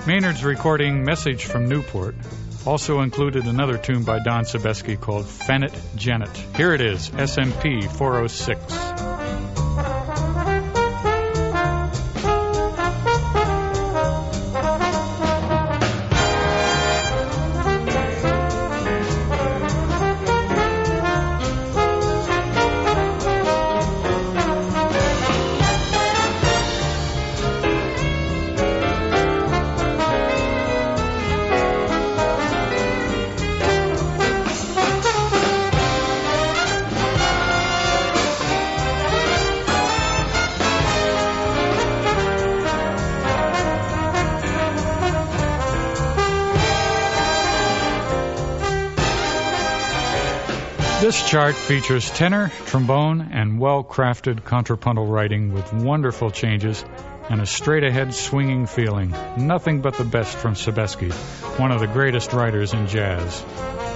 Maynard's recording Message from Newport also included another tune by Don Sebesky called Fennet Janet. Here it is, SMP 406. This chart features tenor, trombone, and well-crafted contrapuntal writing with wonderful changes and a straight-ahead swinging feeling. Nothing but the best from Sebesky, one of the greatest writers in jazz.